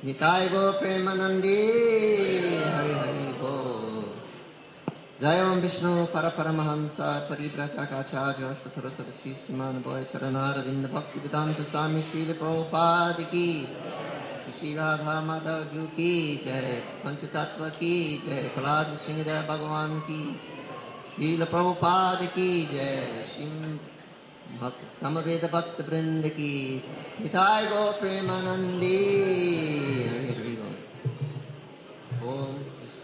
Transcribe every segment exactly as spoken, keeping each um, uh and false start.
निताय गो प्रेमानंदी हरि हरि बोल। जय ओम विष्णु पर परमहंस परिव्राजकाचार्य अष्टोत्तर सदस्य श्रीमान बॉय चरणारविंद भक्ति वेदांत स्वामी श्रील प्रभुपाद की, श्री राधा माधव जी की जय, पंचतत्व की जय, प्रहलाद सिंह जय भगवान की, श्रील प्रभुपाद की जय, श्री भक्त समवेद भक्त वृंद की, निताय गो प्रेमानंदी हरि हरि बोल। ओम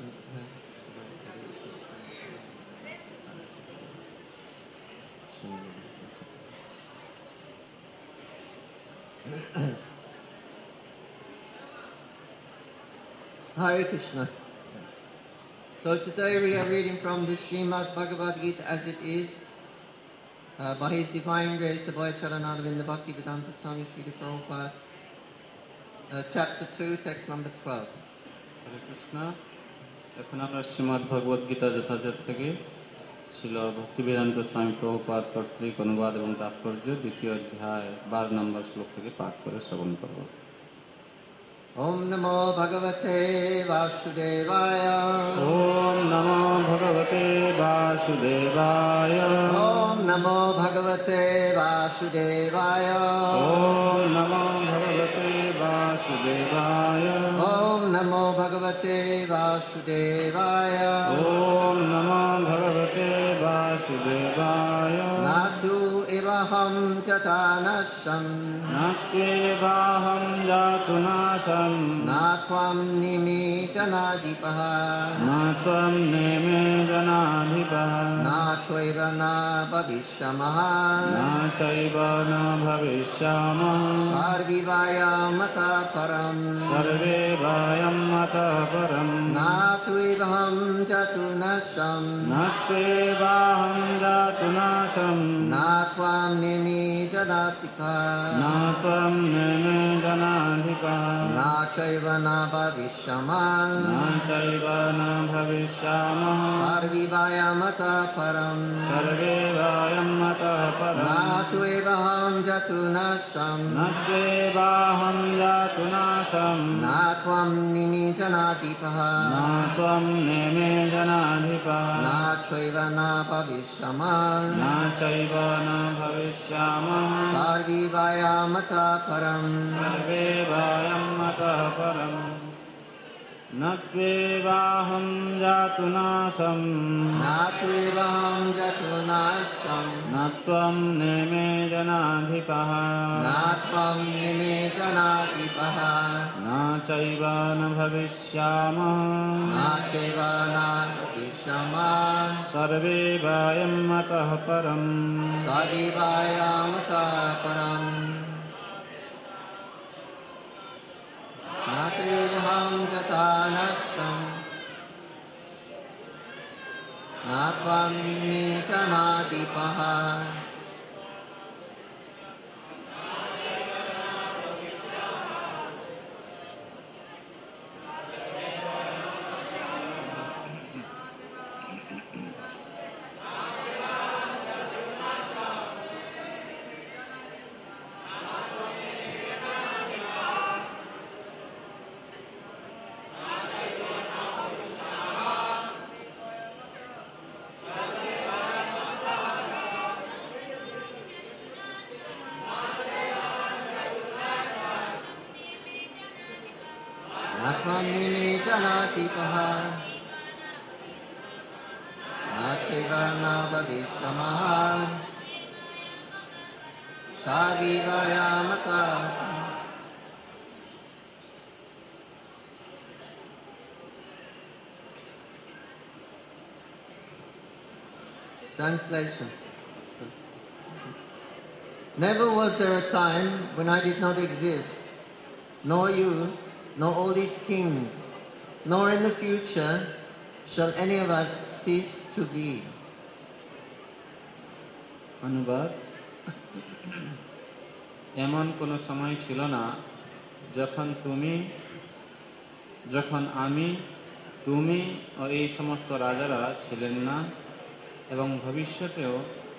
Hare Krishna. So today we are reading from the Srimad Bhagavad Gita as it is, uh, by His Divine Grace, the Boy Charanarvinda Bhakti Vedanta Swami Srila Prabhupada, uh, chapter two, text number twelve. হরে কৃষ্ণ। এখন আমরা শ্রীমদ্ ভগবদ গীতা যথাযথ থেকে ছিল ভক্তিবেদান্ত স্বামী প্রভুপাদ কর্তৃক অনুবাদ এবং তাৎপর্য দ্বিতীয় অধ্যায় বারো নম্বর শ্লোক থেকে পাঠ করে শ্রবণ করব। Om Namo Bhagavate Vasudevaya. Om Namo Bhagavate Vasudevaya. Om Namo Bhagavate Vasudevaya. Om Namo Bhagavate Vasudevaya. Om Namo Bhagavate Vasudevaya. Om Namo Bhagavate Vasudevaya. Natu evaham chatanasham. Natyevaham jatunasam. Natvam nimitanadipaha. Natvam neme janadhipaha. Nachaiva na bhavishyamaha. Nachaiva na bhavishyamaha. Sarvivayamata param. Sarve vayam mata param. Natuvaham jatunasham. Natyevaham jatunasam. Natvam nimitanadipaha. Natvam neme janadhipaha. Nachaiva na bhavishyamaha. Nachaiva na bhavishyamaha. Sarvivayamata param. Sarve vayam mata param. Natu evaham jatunasham. Natyevaham jatunasam. Natvam nimitanadipaha. Natvam neme janadhipaha. Nachaiva na bhavishyamaha. Nachaiva na bhavishyamaha. Sarvivayamata param. Sarve vayam mata param. Natyevaham jatunasam. Natu evaham jatunasham. Natvam neme janadhipaha. Natvam nimitanadipaha. Nachaiva na bhavishyamaha. Nachaiva na bhavishyamaha. Sarve vayam mata param. Sarvivayamata param. Natevaham jatanasham. Natvam nimitanadipaha. Natvam nimitanadipaha. Nachaiva na bhavishyamaha. Sarvivayamata. Translation. Never was there a time when I did not exist, nor you, nor all these kings, nor in the future shall any of us cease to be. অনুবাদ। এমন কোনো সময় ছিল না যখন তুমি, যখন আমি, তুমি ও এই সমস্ত রাজারা ছিলেন না, এবং ভবিষ্যতেও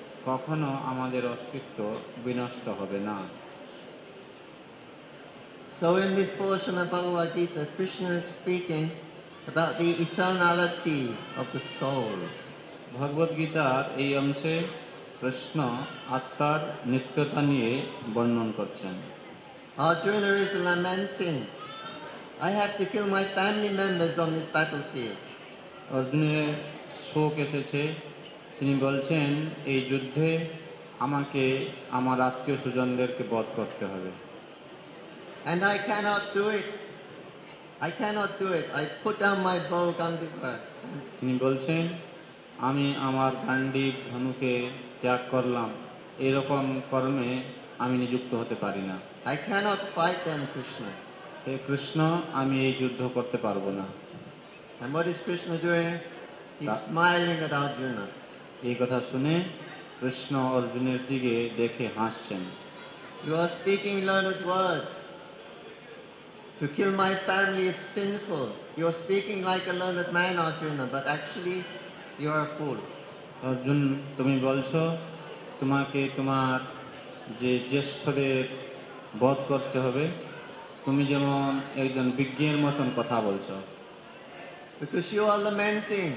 কখনো আমাদের অস্তিত্ব বিনষ্ট হবে না। So in this portion of Bhagavad Gita, Krishna is speaking about the eternality of the soul. ভগবদ গীতার এই অংশে কৃষ্ণ আত্মার নিত্যতা নিয়ে বর্ণন করছেন। Arjuna is lamenting, I have to kill my family members on this battlefield. অর্জুনের শোক এসেছে, তিনি বলছেন এই যুদ্ধে আমাকে আমার আত্মীয় স্বজনদেরকে বধ করতে হবে। And I cannot do it. I cannot do it. I put down my bow, Gandiva. তিনি বলছেন আমি আমার গান্ডীব ধনুকে ত্যাগ করলাম, এরকম কর্মে আমি নিযুক্ত হতে পারি না। I cannot fight them, Krishna. হে কৃষ্ণ, আমি এই যুদ্ধ করতে পারবো না। And what is Krishna doing? He's That- smiling at Arjuna. এই কথা শুনে কৃষ্ণ অর্জুনের দিকে দেখে হাসছেন। You are speaking learned words. To kill my family is sinful. You are speaking like a learned man, Arjuna, but actually you are a fool. Arjun, তুমি বলছো তোমাকে তোমার যে জ্যেষ্ঠদের বধ করতে হবে, তুমি যেমন একজন বিজ্ঞের মতন কথা বলছো। Because you are lamenting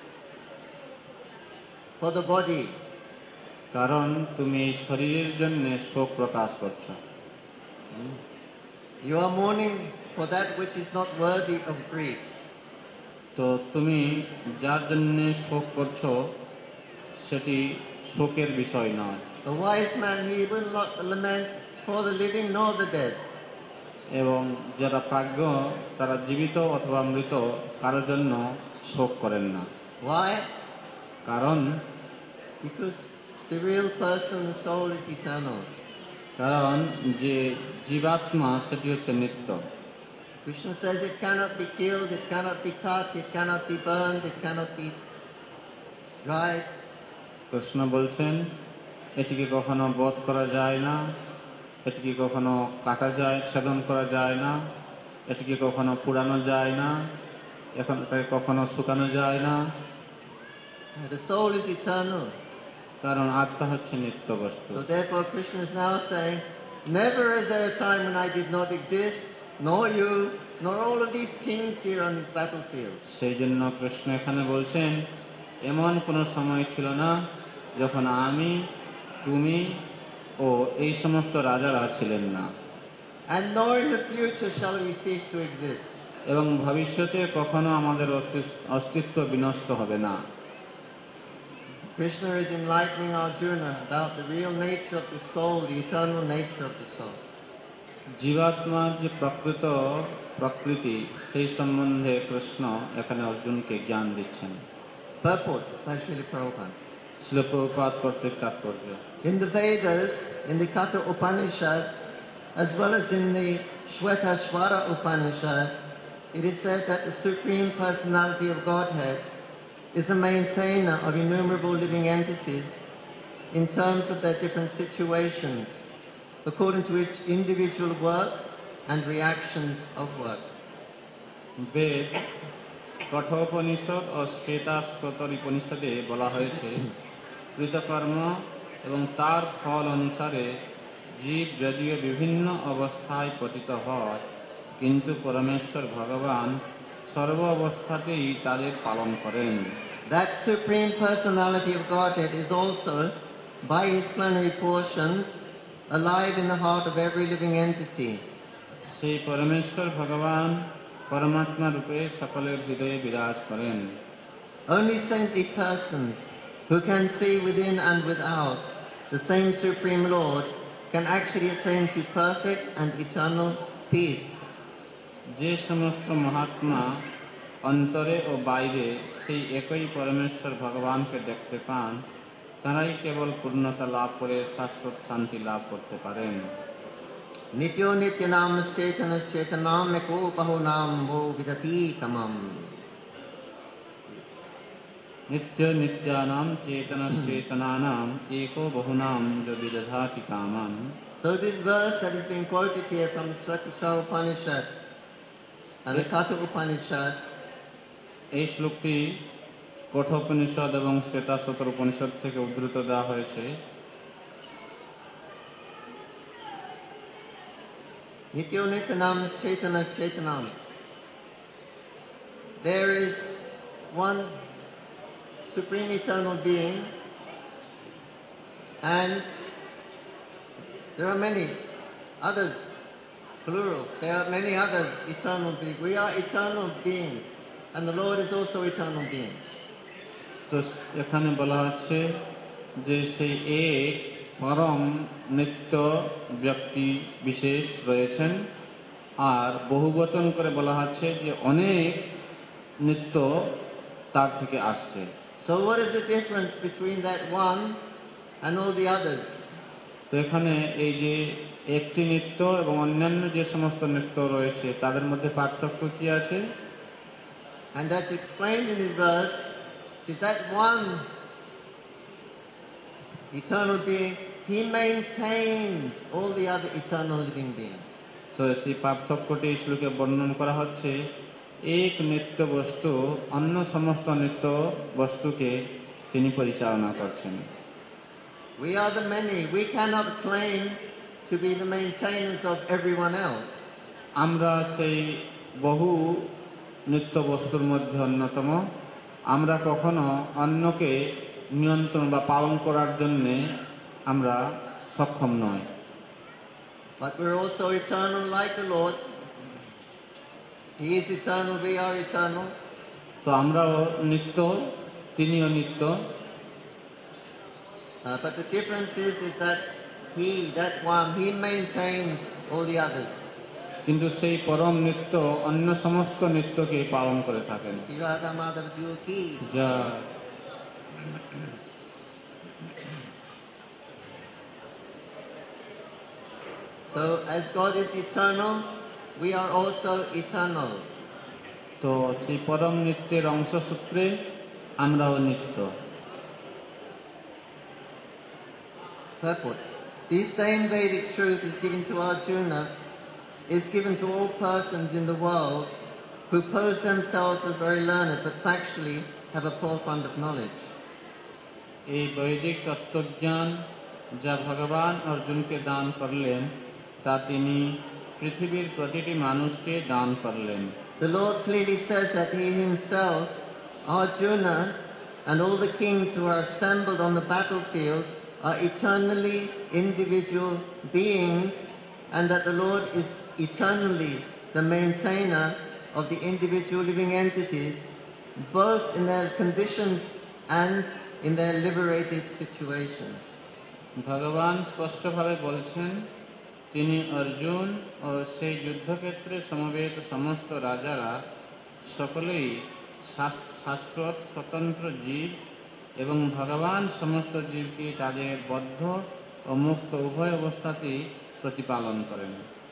for the body. কারণ তুমি শরীরের জন্য শোক প্রকাশ করছো। You are mourning for that which is not worthy of grief. তো তুমি যার জন্য শোক করছো সেটি শোকের বিষয় নয়। The wise man, he will not lament for the living nor the dead. এবং যারা প্রাজ্ঞ তারা জীবিত অথবা মৃত কারোর জন্য শোক করেন না। Why? কারণ Because the real person, the soul, is eternal. কারণ যে জীবাত্মা সেটি হচ্ছে নিত্য। Krishna says it cannot be killed, it cannot be cut, it cannot be burned, it cannot be dried. Krishna বলছেন এটিকে কখনো বধ করা যায় না, এটিকে কখনো কাটা যায়, ছেদন করা যায় না, এটিকে কখনো পুড়ানো যায় না, এখন এটাকে কখনো শুকানো যায় না। The soul is eternal. কারণ আত্মা হচ্ছে নিত্য বস্তু। So therefore Krishna is now saying, never is there a time when I did not exist, nor you, nor all of these kings here on this battlefield. সেই জন্য কৃষ্ণ এখানে বলছেন এমন কোনো সময় ছিল না যখন আমি, তুমি ও এই সমস্ত রাজারা ছিলেন না, And nor in the future shall we cease to exist. এবং ভবিষ্যতে কখনো আমাদের অস্তিত্ব- অস্তিত্ব বিনষ্ট হবে না। Krishna is enlightening Arjuna about the real nature of the soul, the eternal nature of the soul. জীবাত্মার যে প্রকৃত প্রকৃতি সেই সম্বন্ধে কৃষ্ণ এখানে অর্জুনকে জ্ঞান দিচ্ছেন। Purport by Srila Prabhupada. শিল প্রভুপাদ কর্তৃক তাৎপর্য। In the Vedas, in the Katha Upanishad, as well as in the Shvetashvara Upanishad, it is said that the Supreme Personality of Godhead is the maintainer of innumerable living entities in terms of their different situations, according to which individual work and reactions of work. বেদ কঠোপনিষদ ও শ্বেতাশ্বতর উপনিষদে বলা হয়েছে কৃতকর্ম এবং তার ফল অনুসারে জীব যদিও বিভিন্ন অবস্থায় পতিত হয়, কিন্তু পরমেশ্বর ভগবান সর্ব অবস্থাতেই তাদের পালন করেন। That Supreme Personality of Godhead is also, by his plenary portions, alive in the heart of every living entity. সেই পরমেশ্বর ভগবান পরমাত্মা রূপে সকলের হৃদয়ে বিরাজ করেন। Only saintly persons who can see within and without the same Supreme Lord can actually attain to perfect and eternal peace. যে সমস্ত মহাত্মা অন্তরে ও বাইরে সেই একই পরমেশ্বর ভগবানকে দেখতে পান, তারাই কেবল পূর্ণতা লাভ করে শাশ্বত শান্তি লাভ করতে পারেন। Nityo nityanam chetanas chetanam eko bahunam vo vidati tamam. নিত্য নিত্যানাম চেতনশ্চেতনানাম एको বহুনাম যবিদধাতি কামান। So this verse that is being quoted here from the Svetashvara Upanishad and the Katha Upanishad এই শ্লোকটি কঠোপনিষদ এবং শ্বেতাশ্বতর উপনিষদ থেকে উদ্ধৃত দেওয়া হয়েছে। Nityo Nityanam Chaitanya Chaitanam. There is one supreme eternal being, and there are many others, plural. There are many others eternal beings. We are eternal beings, and the Lord is also eternal being. তো এখানে বলা হচ্ছে যে সেই এক পরম নিত্য ব্যক্তি বিশেষ রয়েছেন, আর বহুবচন করে বলা হচ্ছে যে অনেক নিত্য তার থেকে আসছে। So what is the difference between that one and all the others? তো এখানে এই যে একটি নিত্য এবং অন্যান্য যে সমস্ত নিত্য রয়েছে তাদের মধ্যে পার্থক্য কি আছে? And that's explained in this verse, is that one eternal being, he maintains all the other eternal living beings. তো সেই পার্থক্যটি শ্লোকে বর্ণন করা হচ্ছে, এক নিত্য বস্তু অন্য সমস্ত নিত্য বস্তুকে তিনি পরিচালনা করছেন। We are the many. We cannot claim to be the maintainers of everyone else. আমরা সেই বহু নিত্য বস্তুর মধ্যে অন্যতম। আমরা কখনো অন্যকে নিয়ন্ত্রণ বা পালন করার জন্যে আমরা সক্ষম নই। But we're also eternal like the Lord. He is eternal, we are eternal. তো আমরাও নিত্য, তিনিও নিত্য। Uh, but the difference is, is that he, that one, he maintains all the others. কিন্তু সেই পরম নিত্য অন্য সমস্ত নিত্যকে পালন করে থাকেন। Radha Madhav Jio ki. যা So as God is eternal, we are also eternal. তো সেই পরম নিত্যের অংশসূত্রে আমরাও নিত্য। Purport. This same Vedic truth is given to Arjuna, is given to all persons in the world who pose themselves as very learned but factually have a poor fund of knowledge. এই বৈদিক তত্ত্বজ্ঞান যা ভগবান অর্জুনকে দান করলেন তা তিনি পৃথিবীর প্রতিটি মানুষকে দান করলেন। The Lord clearly says that he himself, Arjuna, and all the kings who are assembled on the battlefield are eternally individual beings, and that the Lord is eternally the maintainer of the individual living entities, both in their conditions and in their liberated situations. ভগবান স্পষ্টভাবে বলছেন, তিনি অর্জুন ও সেই যুদ্ধক্ষেত্রে সমবেত সমস্ত রাজারা সকলেই শাশ্বত স্বতন্ত্র জীব, এবং ভগবান সমস্ত জীবকে তাদের বদ্ধ ও মুক্ত উভয় অবস্থাতেই প্রতিপালন করেন।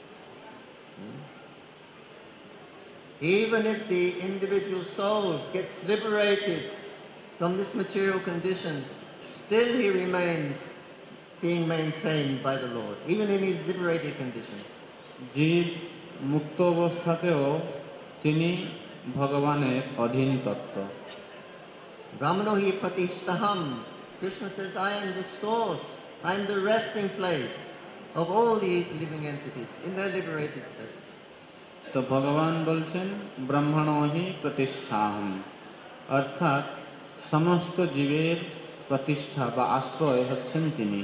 Even if the individual soul gets liberated from this material condition, still he remains being maintained by the Lord, even in his liberated condition. জীব মুক্ত অবস্থাতেও তিনি ভগবানের অধীন তত্ত্ব। Brahmano hi pratishtaham. Krishna says, I am the source, I am the resting place of all the living entities in their liberated state. তো ভগবান বলছেন ব্রহ্মণহি প্রতিষ্ঠাহম, অর্থাৎ সমস্ত জীবের প্রতিষ্ঠা বা আশ্রয় হচ্ছেন তিনি।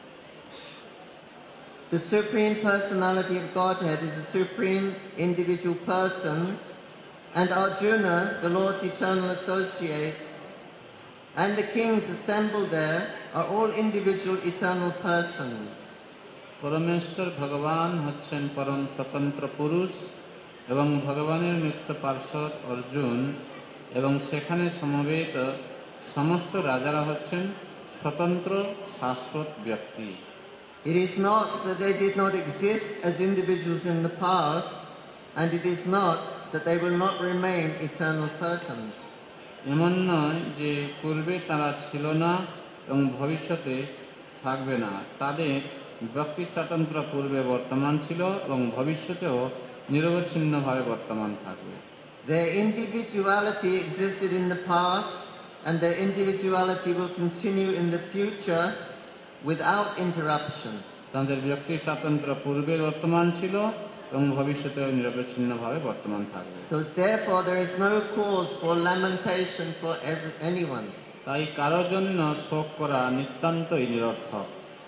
The Supreme Personality of Godhead is the Supreme Individual Person, and Arjuna, the Lord's eternal associates, and the kings assembled there are all individual eternal persons. পরমেশ্বর ভগবান হচ্ছেন পরম স্বতন্ত্র পুরুষ, এবং ভগবানের নিত্য পার্ষদ অর্জুন, এবং সেখানে সমবেত সমস্ত রাজারা হচ্ছেন স্বতন্ত্র শাশ্বত ব্যক্তি। It is not that they did not exist as individuals in the past, and it is not that they will not remain eternal persons. এমন নয় যে পূর্বে তারা ছিল না এবং ভবিষ্যতে থাকবে না। তাদের ব্যক্তি স্বাতন্ত্র্য পূর্বে বর্তমান ছিল এবং ভবিষ্যতেও নিরবচ্ছিন্নভাবে বর্তমান থাকবে। Their individuality existed in the past, and their individuality will continue in the future without interruption. তাদের ব্যক্তি স্বাতন্ত্র্য পূর্বে বর্তমান ছিল এবং ভবিষ্যতেও নিরবচ্ছিন্নভাবে বর্তমান থাকবে। So therefore there is no cause for lamentation for every, anyone. তাই কারোর জন্য শোক করা নিতান্তই নিরর্থক।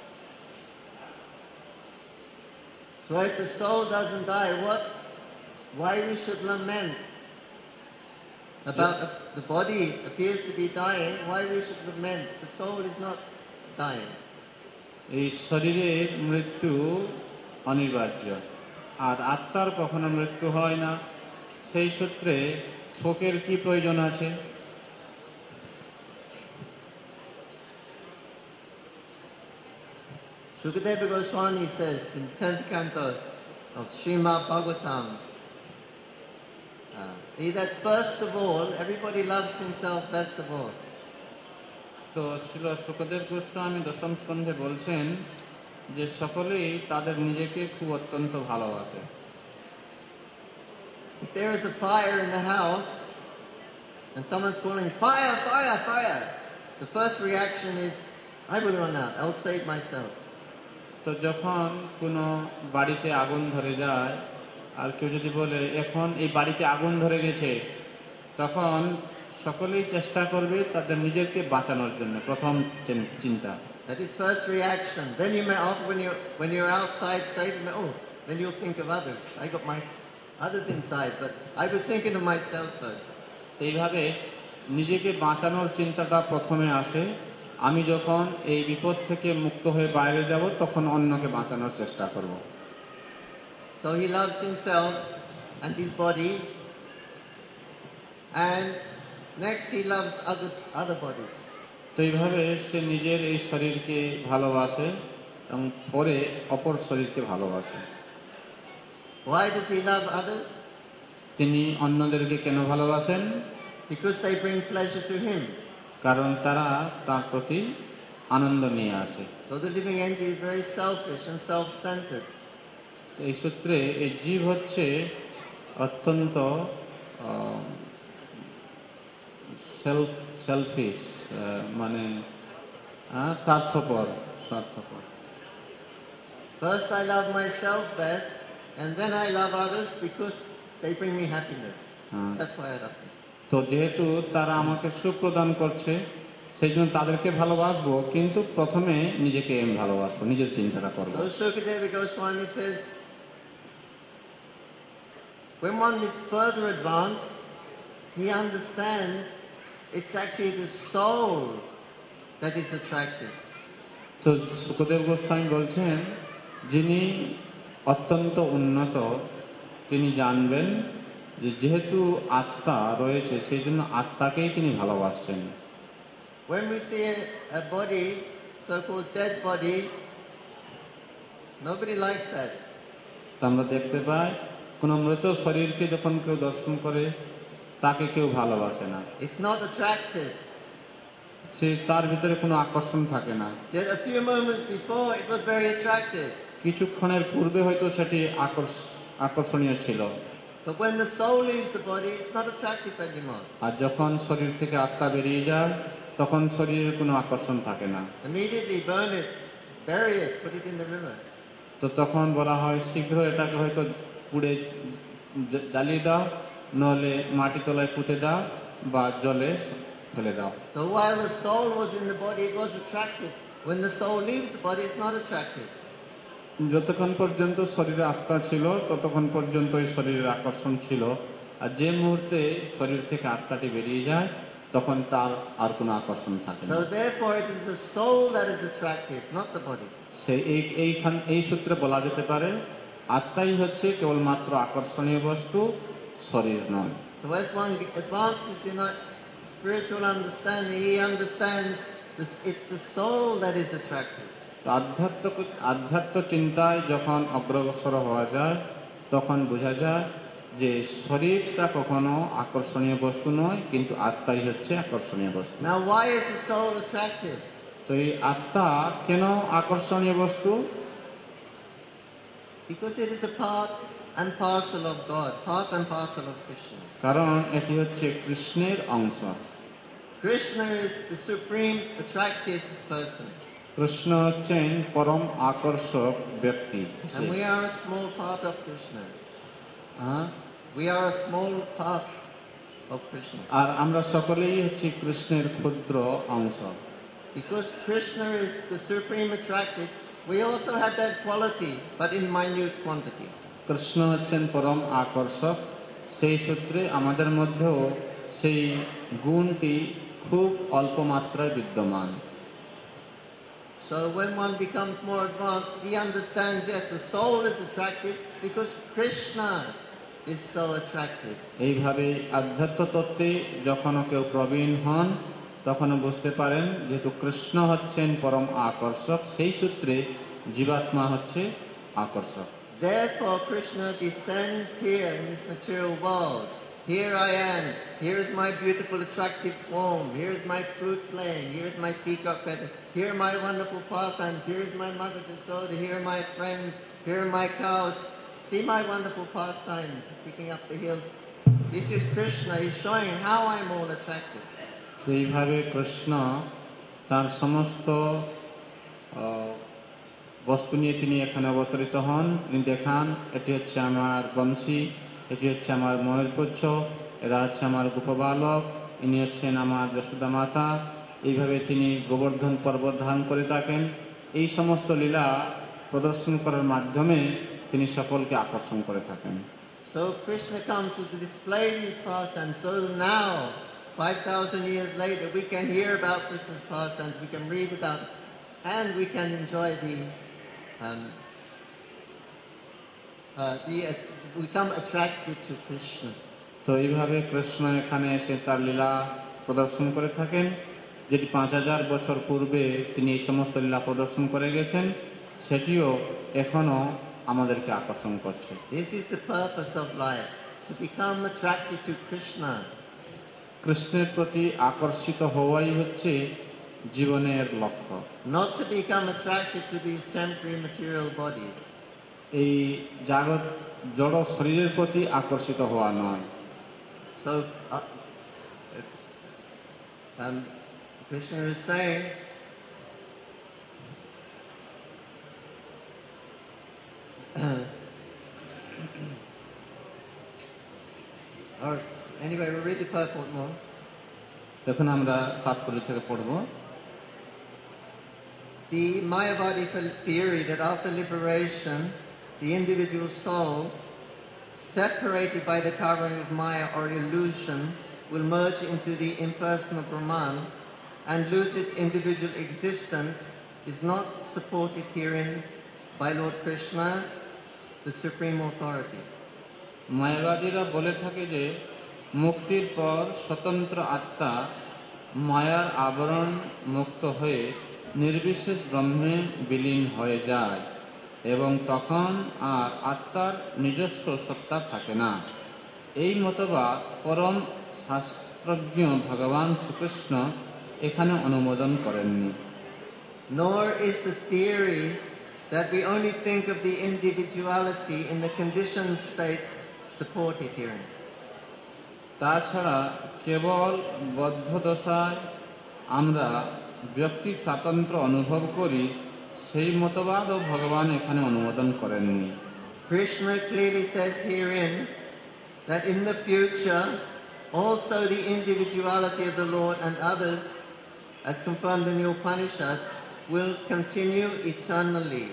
So if the soul doesn't die, what, why we should lament about the, the body appears to be dying, why we should lament? The soul is not dying. এই শরীরের মৃত্যু অনিবার্য, আর আত্মার কখনো মৃত্যু হয় না, সেই সূত্রে শোকের কি প্রয়োজন আছে? Sukadeva Goswami says in the tenth canto of Srimad Bhagavatam, uh, is that first of all, everybody loves himself best of all. তো শিল সুখদেব গোস্বামী দশম স্কন্ধে বলছেন যে সকলেই তাদের নিজেকে খুব অত্যন্ত ভালোবাসে। If there is a fire in the house and someone's calling fire, fire, fire, the first reaction is, I will run out, I'll save myself. তো যখন কোনো বাড়িতে আগুন ধরে যায় আর কেউ যদি বলে এখন এই বাড়িতে আগুন ধরে গেছে, তখন সকলেই চেষ্টা করবে তাদের নিজেকে বাঁচানোর জন্য, প্রথম চিন্তা। That is first reaction. Then you may, after when you're when you're outside safe, oh, then you'll think of others. I got my others inside, but I was thinking of myself first. এইভাবে নিজেকে বাঁচানোর চিন্তাটা প্রথমে আসে। আমি যখন এই বিপদ থেকে মুক্ত হয়ে বাইরে যাব তখন অন্যকে বাঁচানোর চেষ্টা করব। So he loves himself and his body, and next he loves other other bodies. তো এইভাবে সে নিজের এই শরীরকে ভালোবাসে এবং পরে অপর শরীরকে ভালোবাসে। Why does he love others? তিনি অন্যদেরকে কেন ভালোবাসেন? Because they bring pleasure to him. কারণ তারা তার প্রতি আনন্দ নিয়ে আসে। So the living entity is very selfish and self-centered. এই সূত্রে এই জীব হচ্ছে অত্যন্ত সেলফ সেলফিশ, মানে স্বার্থপর স্বার্থপর First I love myself best, and then I love others because they bring me happiness. That's why I love them. তো যেহেতু তারা আমাকে সুখ প্রদান করছে, সেই জন্য তাদেরকে ভালোবাসবো, কিন্তু প্রথমে নিজেকে আমি ভালোবাসবো, নিজের চিন্তাটা করবো। So Sukadeva Goswami says, when one is further advanced, he understands it's actually the soul that is attractive. তো সুখদেব গোস্বামী বলছেন, যিনি অত্যন্ত উন্নত তিনি জানবেন যে যেহেতু আত্মা রয়েছে সেই জন্য আত্মাকেই তিনি ভালোবাসছেন। When we see a, a body, so-called dead body, nobody likes that. আমরা দেখতে পাই কোন মৃত শরীরকে যখন কেউ দর্শন করে তাকে কেউ ভালোবাসে না। It's not attractive. সে তার ভিতরে কোনো আকর্ষণ থাকে না। Just a few moments before, it was very attractive. কিছুক্ষণের পূর্বে হয়তো সেটি আকর্ষণীয় ছিল। But when the soul leaves the body, it's not attractive anymore. আর যখন শরীর থেকে আত্মা বেরিয়ে যায় তখন শরীরের কোনো আকর্ষণ থাকে না। Immediately burn it, bury it, put it in the river. তো তখন বলা হয় শীঘ্র এটাকে হয়তো পুড়ে জ্বালিয়ে দাও, নহলে মাটি তলায় পুঁতে দাও বা জলে ফেলে দাও। So while the soul was in the body, it was attractive. When the soul leaves the body, it's not attractive. যতক্ষণ পর্যন্ত শরীরে আত্মা ছিল ততক্ষণ পর্যন্ত এই শরীরের আকর্ষণ ছিল, আর যে মুহূর্তে শরীর থেকে আত্মাটি বেরিয়ে যায় তখন তার আর কোনো আকর্ষণ থাকে না। So therefore it is the soul that is attractive, not the body. সেই এইখান এই সূত্রে বলা যেতে পারে আত্মাই হচ্ছে কেবলমাত্র আকর্ষণীয় বস্তু, শরীর নয়। So as one advances in a spiritual understanding, he understands this, it's the soul that is attractive. আধ্যাত্মিক আধ্যাত্ম চিন্তায় যখন অগ্রসর হওয়া যায় তখন বোঝা যায় যে শরীরটা কখনো আকর্ষণীয় বস্তু নয়, কিন্তু আত্মাই হচ্ছে আকর্ষণীয় বস্তু। Now why is the soul attractive? তো এই আত্মা কেন আকর্ষণীয় বস্তু? Because it is a part and parcel of God, part and parcel of Krishna. কারণ এটি হচ্ছে কৃষ্ণের অংশ। Krishna is the supreme attractive person. Krishna হচ্ছেন পরম আকর্ষক ব্যক্তি। And we are a small part of Krishna. হ্যাঁ, We are a small part of Krishna. আর আমরা সকলেই হচ্ছি কৃষ্ণের ক্ষুদ্র অংশ। Because Krishna is the supreme attractive, we also have that quality, but in minute quantity. Krishna হচ্ছেন পরম আকর্ষক, সেই সূত্রে আমাদের মধ্যেও সেই গুণটি খুব অল্প মাত্রায় বিদ্যমান। So when one becomes more advanced, he understands, yes, the soul is attractive because Krishna is so attractive. এইভাবে আধ্যাত্ম তত্ত্বে যখন কেউ প্রবীণ হন তখন বুঝতে পারেন যেহেতু কৃষ্ণ হচ্ছেন পরম আকর্ষক, সেই সূত্রে জীবাত্মা হচ্ছে আকর্ষক। Therefore Krishna descends here in this material world. Here I am, here is my beautiful attractive form, here is my flute playing, here is my peacock feather, here are my wonderful pastimes, here is my mother Yashoda, here are my friends, here are my cows. See my wonderful pastimes picking up the hill. This is Krishna, he's showing how I'm all attractive. তো এইভাবে কৃষ্ণ তার সমস্ত বস্তু নিয়ে তিনি এখানে অবতরিত হন। তিনি দেখান এটি হচ্ছে আমার বংশী, এটি হচ্ছে আমার ময়ূরপুচ্ছ, এরা হচ্ছে আমার গোপবালক, ইনি হচ্ছেন আমার যশোদা মাতা। এইভাবে তিনি গোবর্ধন পর্বত ধারণ করে থাকেন। এই সমস্ত লীলা প্রদর্শন করার মাধ্যমে তিনি সকলকে আকর্ষণ করে থাকেন। So Krishna comes to display these pastimes. So now, five thousand years later, we can hear about Krishna's pastimes, we can read about it, and we can enjoy the, um, uh, the uh, become attracted to Krishna. তো এইভাবে কৃষ্ণ এখানে এসে তার লীলা প্রদর্শন করে থাকেন, যেটি পাঁচ হাজার বছর পূর্বে তিনি এই সমস্ত লীলা প্রদর্শন করে গেছেন, সেটিও এখনো আমাদেরকে আকর্ষণ করছে। This is the purpose of life, to become attracted to Krishna. কৃষ্ণের প্রতি আকর্ষিত হওয়াই হচ্ছে জীবনের লক্ষ্য, Not to become attracted to these temporary material bodies. এই জাগত জড় শরীরের প্রতি আকর্ষিত হওয়া নয়। So, uh, um, Krishna is saying, or anyway, we'll read the purport more. এখন আমরা তাৎপর্য থেকে পড়ব। The Mayavadi theory that after liberation, the individual soul, separated by the covering of Maya or illusion, will merge into the impersonal Brahman and lose its individual existence, is not supported herein by Lord Krishna, the Supreme Authority. মায়াবাদীরা বলে থাকে যে মুক্তির পর স্বতন্ত্র আত্মা মায়ার আবরণ মুক্ত হয়ে নির্বিশেষ ব্রহ্মে বিলীন হয়ে যায় এবং তখন আর আত্মার নিজস্ব সত্তা থাকে না। এই মতবাদ পরম শাস্ত্রজ্ঞ ভগবান শ্রীকৃষ্ণ এখানে অনুমোদন করেননি। Nor is the theory that we only think of the individuality in the conditioned state supported herein. তাছাড়া কেবল বদ্ধ দশায় আমরা ব্যক্তি স্বাতন্ত্র্য অনুভব করি, সেই মতবাদও ভগবান এখানে অনুমোদন করেননি। Krishna clearly says herein that in the future also the individuality of the Lord and others, as confirmed in the Upanishads, will continue eternally.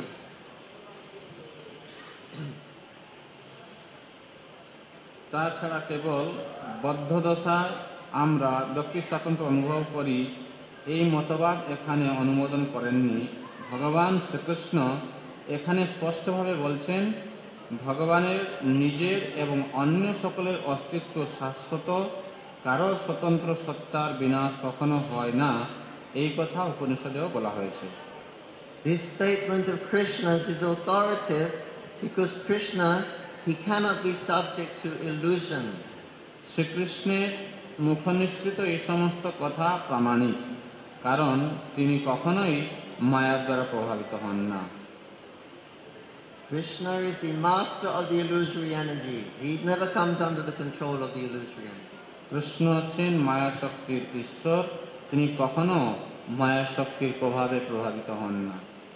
তাছাড়া কেবল বদ্ধ দশায় আমরা ব্যক্তি স্বাতন্ত্র্য অনুভব করি, এই মতবাদ এখানে অনুমোদন করেননি। ভগবান শ্রীকৃষ্ণ এখানে স্পষ্টভাবে বলছেন ভগবানের নিজের এবং অন্য সকলের অস্তিত্ব শাশ্বত, কারো স্বতন্ত্র সত্তার বিনাশ কখনো হয় না, এই কথা উপনিষদেও বলা হয়েছে। This statement of Krishna's is authoritative because Krishna, he cannot be subject to illusion. শ্রীকৃষ্ণের মুখনিসৃত এই সমস্ত কথা প্রামাণিক, কারণ তিনি কখনোই মায়ার দ্বারা প্রভাবিত হন না। Krishna is the master of the illusory energy. He never comes under the control of the illusory energy. Krishna হচ্ছেন মায়া শক্তির ঈশ্বর, তিনি কখনো মায়া শক্তির প্রভাবে প্রভাবিত হন না।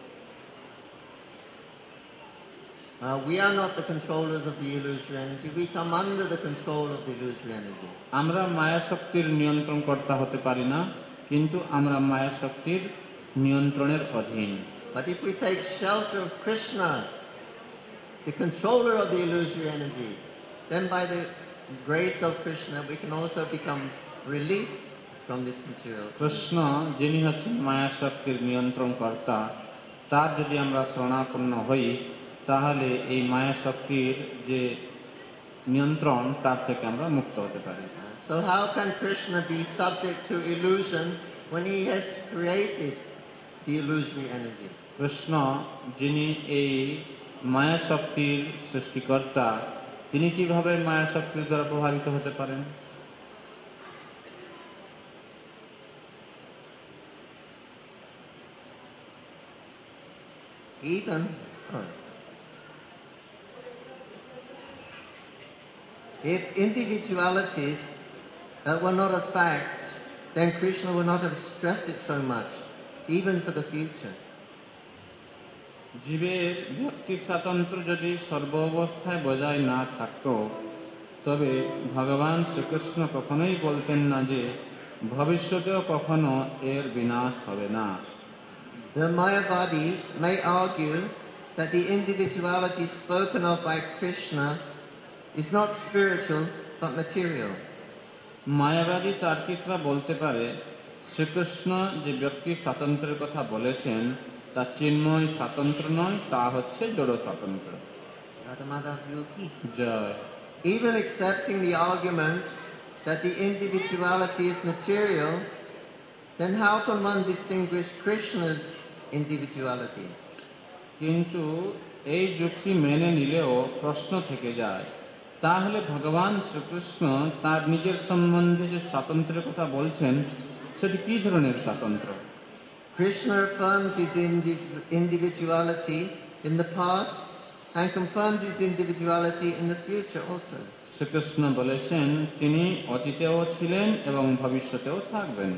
Uh, we are not the controllers of the illusory energy. We come under the control of the illusory energy. আমরা মায়া শক্তির নিয়ন্ত্রণকর্তা হতে পারি না, কিন্তু আমরা মায়া শক্তির নিয়ন্ত্রণের অধীন। But if we take shelter of Krishna, the controller of the illusory energy, then by the grace of Krishna we can also become released from this material. Krishna যিনি হচ্ছেন মায়া শক্তির নিয়ন্ত্রণকর্তা, তার যদি আমরা শরণাপন্ন হই, তাহলে এই মায়া শক্তির যে নিয়ন্ত্রণ তার থেকে আমরা মুক্ত হতে পারি। So how can Krishna be subject to illusion when he has created the illusory energy? Krishna যিনি এই মায়া শক্তির সৃষ্টিকর্তা, তিনি কিভাবে মায়া শক্তির দ্বারা প্রভাবিত হতে পারেন? Even oh, if individualities uh, were not a fact, then Krishna would not have stressed it so much, even for the future. জীবের ব্যক্তি স্বাতন্ত্র্য যদি সর্ব অবস্থায় বজায় না থাকতো, তবে ভগবান শ্রীকৃষ্ণ কখনোই বলতেন না যে ভবিষ্যতেও কখনো এর বিনাশ হবে না। The Mayavadi may argue that the individuality spoken of by Krishna is not spiritual but material. মায়াবাদী তার্কিকরা বলতে পারে, শ্রীকৃষ্ণ যে ব্যক্তি স্বাতন্ত্র্যের কথা বলেছেন তা চিন্ময় স্বাতন্ত্র্য নয়, তা হচ্ছে জড় স্বাতন্ত্র্য। জয়। Even accepting the argument that the individuality is material, then how can one distinguish Krishna's individuality? কিন্তু এই যুক্তি মেনে নিলেও প্রশ্ন থেকে যায়, তাহলে ভগবান শ্রীকৃষ্ণ তার নিজের সম্বন্ধে যে স্বাতন্ত্র্যের কথা বলছেন সেটি কি ধরনের স্বাতন্ত্র্য? Krishna affirms his indi- individuality in the past and confirms his individuality in the future also. Shrikrishna বলেছেন তিনি অতীতেও ছিলেন এবং ভবিষ্যতেও থাকবেন।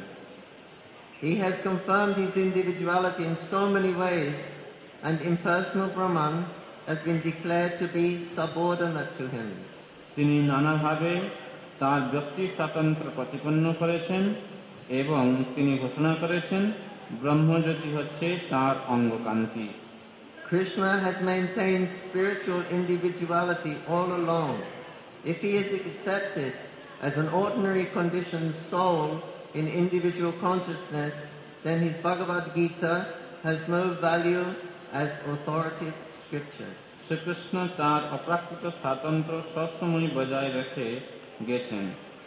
He has confirmed his individuality in so many ways, and impersonal Brahman has been declared to be subordinate to him. তিনি নানাভাবে তার ব্যক্তি স্বাতন্ত্র্য প্রতিপন্ন করেছেন এবং তিনি ঘোষণা করেছেন ব্রহ্মজ্যোতি হচ্ছে তার অঙ্গকান্তি। Krishna has maintained spiritual individuality all along. If he is accepted as an ordinary conditioned soul in individual consciousness, then his Bhagavad Gita has no value as authoritative scripture. Shrikrishna তার অপ্রাকৃত স্বাতন্ত্র্য সবসময় বজায় রেখে গেছেন।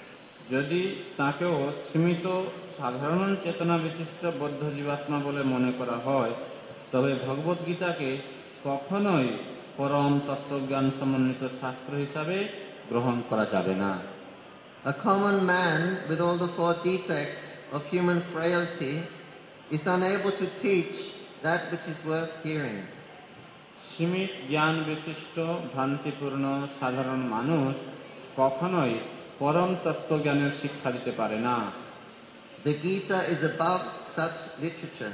যদি তাকেও সীমিত সাধারণ চেতনা বিশিষ্ট বদ্ধ জীবাত্মা বলে মনে করা হয়, তবে ভগবদ্গীতাকে কখনোই পরম তত্ত্বজ্ঞান সমন্বিত শাস্ত্র হিসাবে গ্রহণ করা যাবে না। A common man with all the four defects of human frailty is unable to teach that which is worth hearing. সীমিত জ্ঞান বিশিষ্ট ভ্রান্তিপূর্ণ সাধারণ মানুষ কখনোই পরম তত্ত্বজ্ঞানের শিক্ষা দিতে পারে না। The Gita is above such literature.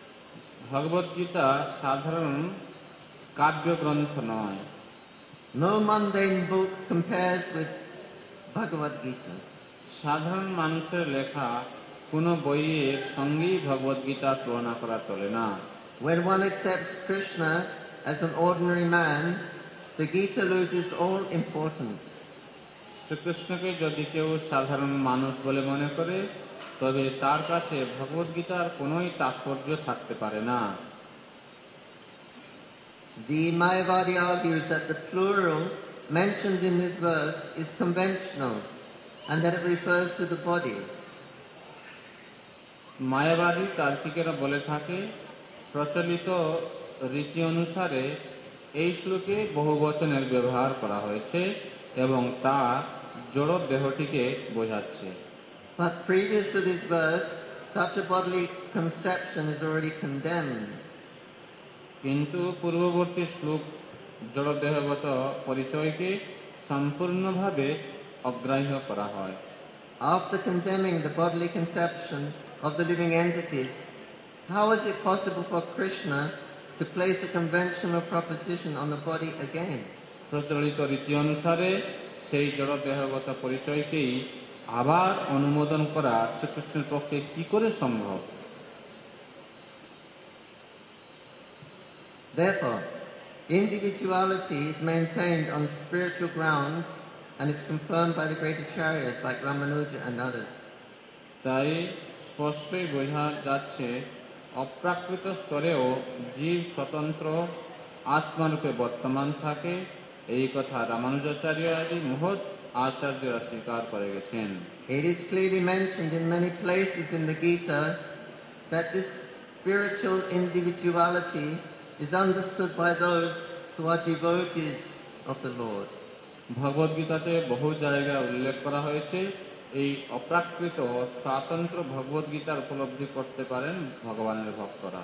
Bhagavad Gita সাধারণ কাব্যগ্রন্থ নয়। No mundane book compares with Bhagavad Gita. সাধারণ মানুষের লেখা কোনো বইয়ের সঙ্গেই ভগবদ্গীতার তুলনা করা চলে না। When one accepts Krishna as an ordinary man, the Gita loses all importance. শ্রীকৃষ্ণকে যদি কেউ সাধারণ মানুষ বলে মনে করে, তবে তার কাছে ভগবদ্গীতার কোনোই তাৎপর্য থাকতে পারে না। The Mayavadi argues that the plural mentioned in this verse is conventional and that it refers to the body. মায়াবাদী তার্কিকেরা বলে থাকে, প্রচলিত রীতি অনুসারে এই শ্লোকে বহুবচনের ব্যবহার করা হয়েছে এবং তা জড় দেহটিকে বোঝাচ্ছে। But previous to this verse, such a bodily conception is already condemned. কিন্তু পূর্ববর্তী শ্লোক জড়দেহগত পরিচয়কে সম্পূর্ণভাবে অগ্রাহ্য করা হয়। After condemning the bodily conception, of the living entities, how is it possible for Krishna to place a conventional proposition on the body again? প্রচলিত রীতি অনুসারে সেই জড়দেহগত পরিচয়কেই আবার অনুমোদন করা শ্রীকৃষ্ণের পক্ষে কি করে সম্ভব? Therefore, individuality is maintained on spiritual grounds and it's confirmed by the great acharyas like Ramanuja and others. তাই স্পষ্টই বোঝা যাচ্ছে অপ্রাকৃত স্তরেও জীব স্বতন্ত্র আত্মারূপে বর্তমান থাকে, এই কথা রামানুজাচার্য আদি মহৎ আচার্যরা স্বীকার করে গেছেন। It is clearly mentioned in many places in the Gita that this spiritual individuality is understood by those who are devotees of the Lord. ভগবদ্গীতাতে বহু জায়গায় উল্লেখ করা হয়েছে এই অপ্রাকৃত স্বাতন্ত্র ভগবদ্গীতার উপলব্ধি করতে পারেন ভগবানের ভক্তরা।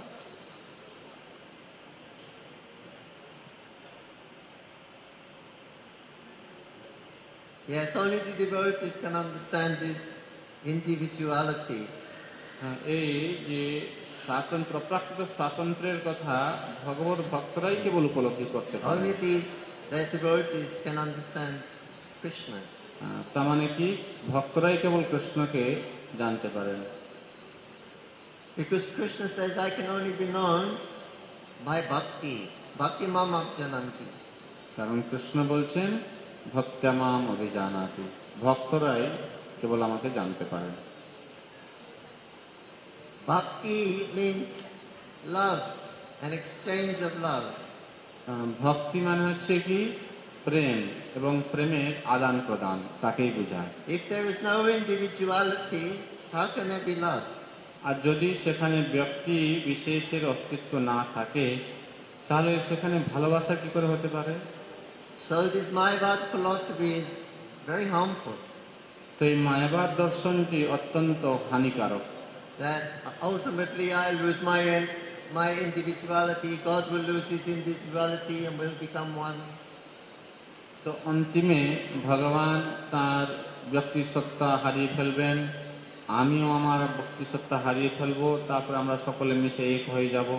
Yes, only the devotees can understand this individuality. এই যে স্বাতন্ত্র অপ্রাকৃত স্বাতন্ত্র্যের কথা ভগবত ভক্তরাই কেবল উপলব্ধি করতে পারে। Only these the devotees can understand Krishna. তার মানে কি ভক্তরাই কেবল কৃষ্ণকে জানতে পারেন। Because Krishna says, I can only be known by bhakti. Bhakti mamam jananti. কারণ কৃষ্ণ বলছেন ভক্ত্যমাম অভিজানাতি, ভক্তরাই কেবল আমাকে জানতে পারেন। Bhakti means love, an exchange of love. ভক্তি মানে হচ্ছে কি প্রেম এবং প্রেমের আদান প্রদান, তাকেই বোঝায়। If there is no individuality, how can there be love? আর যদি সেখানে ব্যক্তি বিশেষের অস্তিত্ব না থাকে তাহলে সেখানে ভালোবাসা কি করে হতে পারে? So this Mayavad philosophy is very harmful. তো এই মায়াবাদ দর্শনটি অত্যন্ত হানিকারক। That ultimately I lose my my individuality, God will lose his individuality and will become one. তো অন্তিমে ভগবান তার ব্যক্তিসত্তা হারিয়ে ফেলবেন, আমিও আমার ব্যক্তিসত্তা হারিয়ে ফেলবো, তারপর আমরা সকলে মিশে এক হয়ে যাব।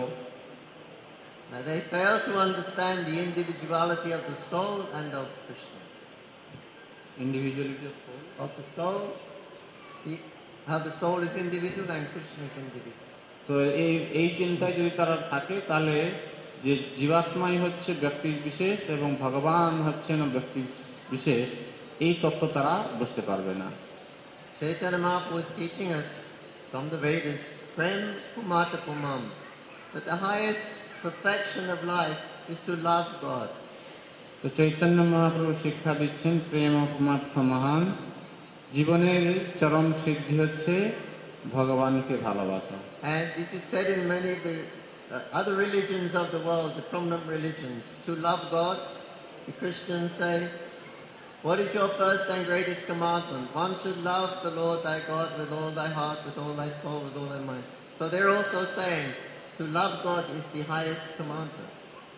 Now they fail to understand the individuality of the soul and of Krishna. Individuality of soul? Of the soul, the, how the soul is individual and Krishna is individual. তো এই এই চিন্তায় যদি তারা থাকে তাহলে যে জীবাত্মাই হচ্ছে ব্যক্তি বিশেষ এবং ভগবান হচ্ছেন ব্যক্তি বিশেষ, এই তত্ত্ব তারা বুঝতে পারবে না। Chaitanya Mahaprabhu was teaching us from the Vedas, Prem Pumata Pumam, that the highest perfection of life is to love God. তো চৈতন্য মহাপ্রভু শিক্ষা দিচ্ছেন প্রেম পরমার্থ মহান, জীবনের চরম সিদ্ধি হচ্ছে ভগবানকে ভালোবাসা। And this is said in many of the uh, other religions of the world, the prominent religions. To love God, the Christians say, what is your first and greatest commandment? One should love the Lord thy God with all thy heart, with all thy soul, with all thy mind. So they're also saying, to love God is the highest commandment.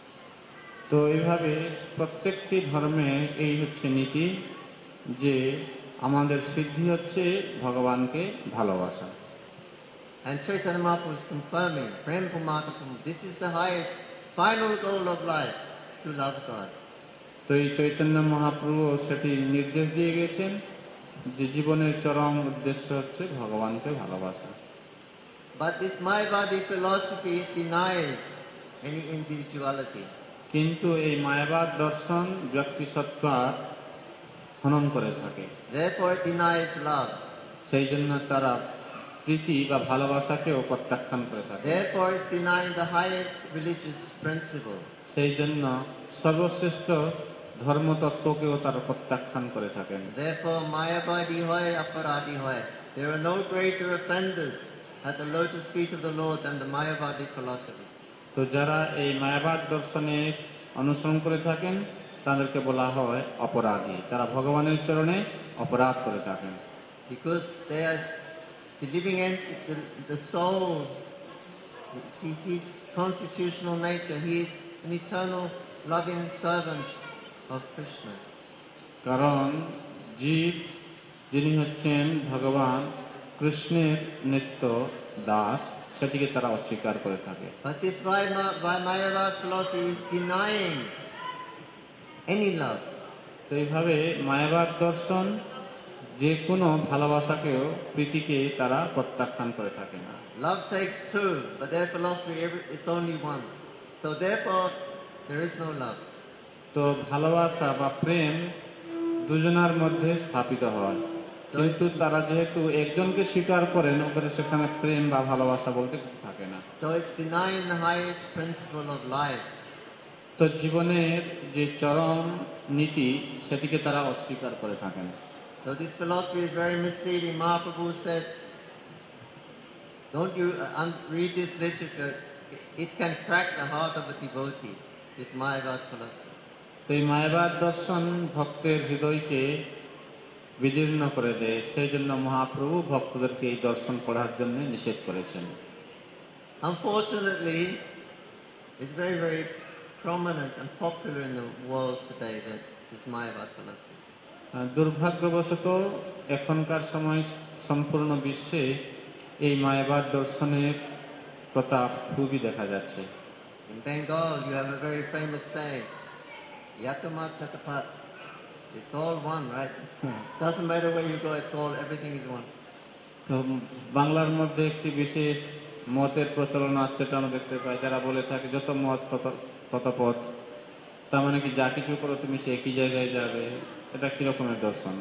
তো এইভাবে প্রত্যেকটি ধর্মে এই হচ্ছে নীতি যে আমাদের সিদ্ধি হচ্ছে ভগবানকে ভালোবাসা। And Chaitanya Mahaprabhu is confirming, Prem Pumata Pum, this is the highest, final goal of life, to love God. তো এই চৈতন্য মহাপ্রভু সেটি নির্দেশ দিয়ে গেছেন যে জীবনের চরম উদ্দেশ্য হচ্ছে ভগবানকে ভালোবাসা। But this Mayavadi philosophy denies any individuality. কিন্তু এই মায়াবাদ দর্শন ব্যক্তিসত্তা হনন করে থাকে, Therefore it denies love. সেই জন্য তারা প্রীতি বা ভালোবাসাকেও প্রত্যাখ্যান করে থাকে। Therefore it's denying the highest religious principle. সেই জন্য সর্বশ্রেষ্ঠ ধর্মতত্ত্বকেও তারা প্রত্যাখ্যান করে থাকেন। Therefore Mayavadi hoy aparadi hoy. There are no greater offenders at the lotus feet of the Lord than the Mayavadi philosophy. তো যারা এই মায়াবাদ দর্শনে অনুসরণ করে থাকেন তাদেরকে বলা হয় অপরাধী, তারা ভগবানের চরণে অপরাধ করে থাকেন। Because they are the living entity, the, the soul, his, his constitutional nature, he is an eternal loving servant of Krishna. কারণ জীব যিনি হচ্ছেন ভগবান কৃষ্ণের নিত্য দাস সেটিকে তারা অস্বীকার করে থাকে। But this Vaima- Va- Mayavad philosophy is denying any love. তো এইভাবে মায়াবাদ দর্শন যে কোনো ভালোবাসাকেও প্রীতিকে তারা প্রত্যাখ্যান করে থাকে না। Love takes two, but their philosophy, every, it's only one. So therefore, there is no love. তো ভালোবাসা বা প্রেম দুজনার মধ্যে স্থাপিত হয়, কিন্তু তারা যেহেতু একজনকে স্বীকার করেন ওখানে সেখানে প্রেম বা ভালোবাসা বলতে কিছু থাকে না। So it's denying the highest principle of life. তো জীবনের যে চরম নীতি সেটিকে তারা অস্বীকার করে থাকেন। So this philosophy is very misleading. Mahaprabhu said, don't you uh, un- read this literature. It can crack the heart of a devotee, this Mayavad philosophy. তো এই মায়াবাদ দর্শন ভক্তের হৃদয়কে বিদীর্ণ করে দেয়, সেই জন্য মহাপ্রভু ভক্তদেরকে এই দর্শন পড়ার জন্য নিষেধ করেছেন। Unfortunately, it's very, very prominent and popular in the world today, that this Mayavad philosophy. আর দুর্ভাগ্যবশত এখনকার সময় সম্পূর্ণ বিশ্বে এই মায়াবাদ দর্শনের প্রতাপ খুবই দেখা যাচ্ছে। In Bengal, you have a very famous saying, Yatamat Tatapat. It's all one, right? Doesn't matter where you go, it's all, everything is one. তো বাংলার মধ্যে একটি বিশেষ মতের প্রচলন আছে, যেটা আমরা দেখতে পাই, যারা বলে থাকে যত মত তত তত পথ। তার মানে কি যা কিছু করো তুমি সে একই জায়গায় যাবে, এটা কিরকমের দর্শন?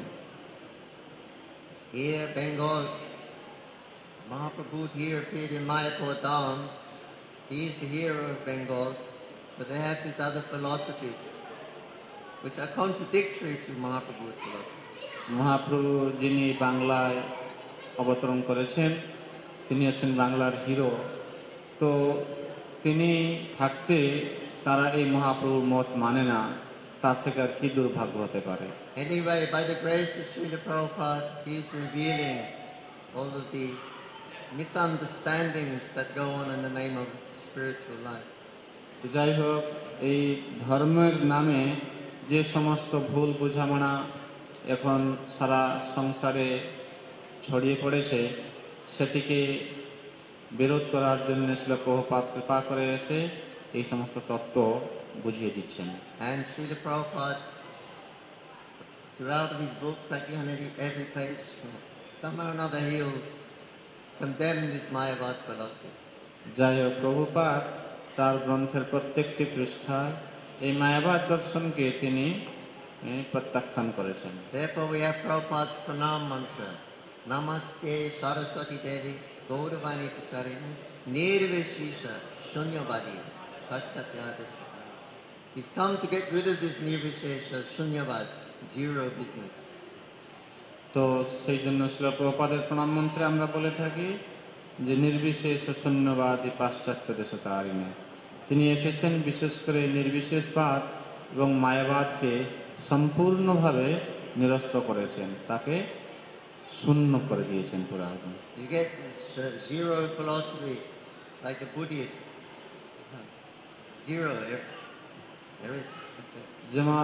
Here, Bengal, Mahaprabhu here appeared in Mayapur Dham. He is the hero of Bengal, but they have these other philosophies, which are contradictory to Mahaprabhu's philosophy. Mahaprabhu যিনি বাংলায় অবতরণ করেছেন তিনি হচ্ছেন বাংলার হিরো। তো তিনি থাকতে তারা এই মহাপ্রভুর মত মানে না, তার থেকে আর কি দুর্ভাগ্য হতে পারে? Anyway, by the grace of Srila Prabhupada, he is revealing all of the misunderstandings that go on in the name of spiritual life. যাই হোক, এই ধর্মের নামে যে সমস্ত ভুল বোঝামনা এখন সারা সংসারে ছড়িয়ে পড়েছে সেটিকে বিরোধ করার জন্য শ্রীল প্রভুপাদ কৃপা করে এসে এই সমস্ত তত্ত্ব বুঝিয়ে দিচ্ছেন। And Srila Prabhupada, throughout his books, like on every, every page, somehow or another he'll condemn this Mayavad philosophy. যাই হোক, প্রভুপাদ তার গ্রন্থের প্রত্যেকটি পৃষ্ঠায় এই মায়াবাদ দর্শনকে তিনি এ, প্রত্যাখ্যান করেছেন। Therefore we have Prabhupada's pranam mantra. Namaste Saraswati Devi Gauravani Pucharini Nirvishisha Shunyavadi Paschatyatis. He's come to get rid of this Nirvishesha Shunyavad, zero business. তো সেই জন্য শ্রীল প্রভুপাদের প্রণাম মন্ত্রে আমরা বলে থাকি যে নির্বিশেষ শূন্যবাদী পাশ্চাত্য দেশতারিণী। তিনি এসেছেন বিশেষ করে নির্বিশেষবাদ এবং মায়াবাদকে সম্পূর্ণভাবে নিরস্ত করেছেন, তাকে শূন্য করে দিয়েছেন পুরো একদম। You get z- zero philosophy like a Buddhist. Zero. There, there is. যেমন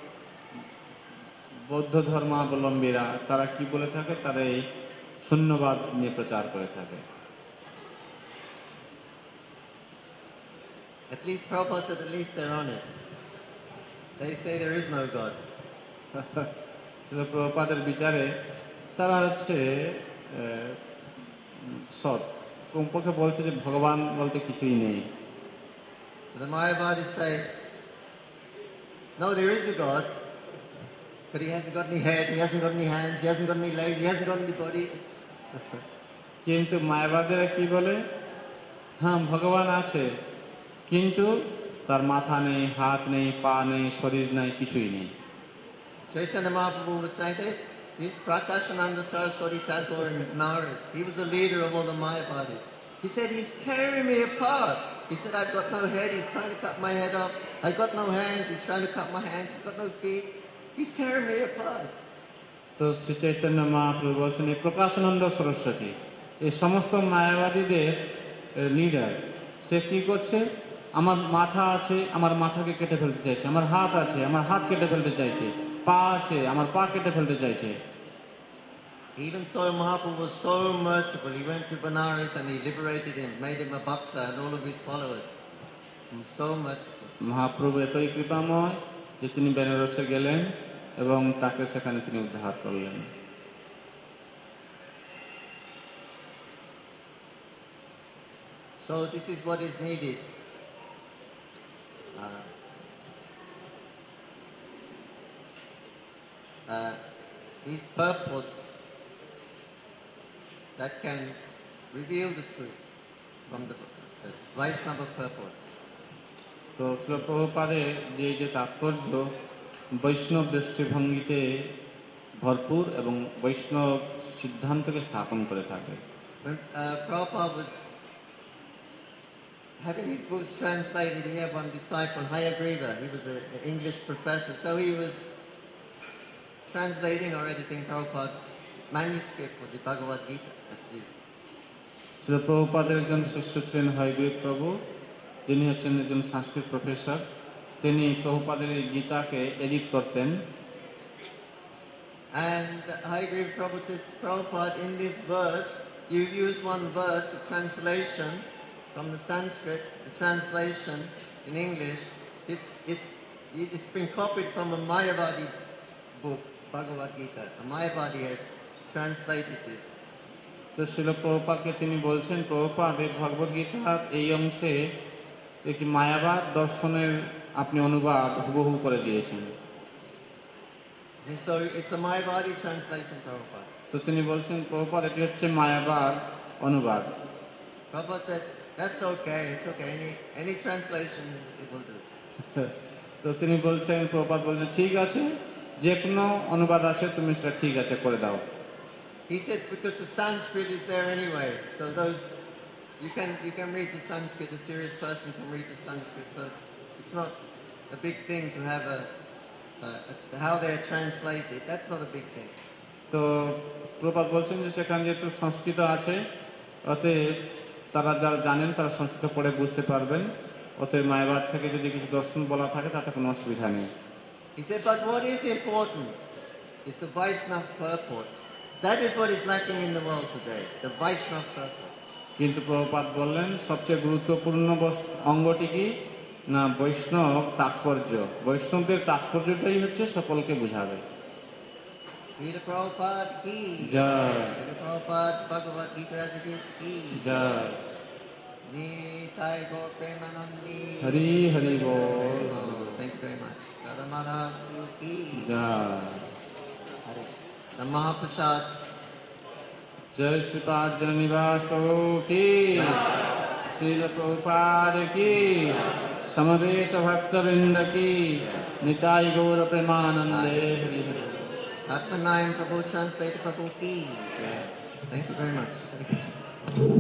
বৌদ্ধ ধর্মাবলম্বীরা তারা কি বলে থাকে, তারা এই শূন্যবাদ নিয়ে প্রচার করে থাকে। At least Prabhupada said, at least they're honest. They say there is no God. Srila প্রভুপাদের বিচারে তারা হচ্ছে এ, সৎ, কমপক্ষে বলছে যে ভগবান বলতে কিছুই নেই। The Mayavadis say, no, there is a God, but he hasn't got any head, he hasn't got any hands, he hasn't got any legs, he hasn't got any body. কিন্তু মায়াবাদীরা কি বলে, হ্যাঁ ভগবান আছে কিন্তু তার মাথা নেই, হাত নেই, পা নেই, শরীর নেই, কিছুই নেই। Chaitanya Mahaprabhu was saying this, this Prakashananda Saraswati Thakur in Benares, he was the leader of all the Mayavadis. He said, he's tearing me apart. He said, I've got no head, he's trying to cut my head off. I've got no hands, he's trying to cut my hands, he's got no feet. He's tearing me apart. তো শ্রী চৈতন্য মহাপ্রভু বলছেন এই প্রকাশানন্দ সরস্বতী এই সমস্ত মায়াবাদীদের leader, সে কি করছে, আমার মাথা আছে, আমার মাথাকে কেটে ফেলতে চাইছে, আমার হাত আছে, আমার হাত কেটে ফেলতে চাইছে, পা আছে, আমার পা কেটে ফেলতে চাইছে। Even so, Mahaprabhu was so merciful. He went to Benares and he liberated him, made him a bhakta and all of his followers. He was so merciful. Mahaprabhu এতই কৃপাময় যে তিনি বেনারসে গেলেন এবং তাকে সেখানে তিনি উদ্ধার করলেন। So this is what is needed. Uh, uh, these purports that can reveal the truth from the, the Vaishnava purports. তো শিল প্রভুপাদের যে যে তাৎপর্য বৈষ্ণব দৃষ্টিভঙ্গিতে ভরপুর এবং বৈষ্ণব সিদ্ধান্তকে স্থাপন করে থাকে। When uh, Prabhupada was having his books translated, he had one disciple, Hayagriva. He was an English professor, so he was translating or editing Prabhupada's manuscript for the Bhagavad Gita. As it is. শিল প্রভুপাদের একজন শিষ্য ছিলেন হয়গ্রীব প্রভু, তিনি হচ্ছেন একজন সংস্কৃত professor. তিনি প্রভুপাদের এই গীতাকে এডিট করতেন। And Hayagriva Prabhu says, Prabhupada, in this verse, you've used one verse, a translation from the Sanskrit, the translation in English. It's, it's, it's been copied from a Mayavadi book, Bhagavad Gita. A Mayavadi has translated this. তো শিল প্রভুপাদকে তিনি বলছেন, প্রভুপাদের ভগবদ গীতার এই অংশে একটি মায়াবাদ দর্শনের আপনি অনুবাদ হুবহু করে দিয়েছেন। And so it's a Mayavadi translation, Prabhupada. তো তিনি বলছেন, প্রভুপাদ এটি হচ্ছে মায়াবাদ অনুবাদ। Prabhupada said, that's okay, it's okay, any, any translation it will do. তো তিনি বলছেন, প্রভুপাদ বলছেন ঠিক আছে, যে কোনো অনুবাদ আছে তুমি সেটা ঠিক আছে করে দাও। He said because the Sanskrit is there anyway, so those you can you can read the Sanskrit. A serious person can read the Sanskrit, so it's not a big thing to have a, a, a how they're translated. That's not a big thing. তো প্রভুপাদ বলছেন যে সেখানে যেহেতু সংস্কৃত আছে, অতএব তারা যারা জানেন তারা সংস্কৃত পড়ে বুঝতে পারবেন, অতএব মায়াবাদ থেকে যদি কিছু দর্শন বলা থাকে তাতে কোনো অসুবিধা নেই। He said, but what is important is the Vaishnava purports. That is what is lacking in the world today, the Vaishnava purport. কিন্তু প্রভুপাদ বললেন সবচেয়ে গুরুত্বপূর্ণ অঙ্গটি কি না বৈষ্ণব তাৎপর্য। বৈষ্ণবদের তাৎপর্যটাই হচ্ছে সকলকে বোঝাবে। Srila Prabhupada ki Joy. Srila Prabhupada Bhagavad Gita as it is ki Joy. Nitai Gaur Premanandi. Hari Hari ball. Oh, thank you very much. Radha ki Joy. Hare. The Mahaprasad. जय श्रीपाद निवास प्रभु की, श्रील प्रभुपाद की, समवेत भक्त वृंद की, निताई गौर प्रेमानंदे Hari Hari. Atmanayam Prabhu translated Prabhu ki. Thank you very much.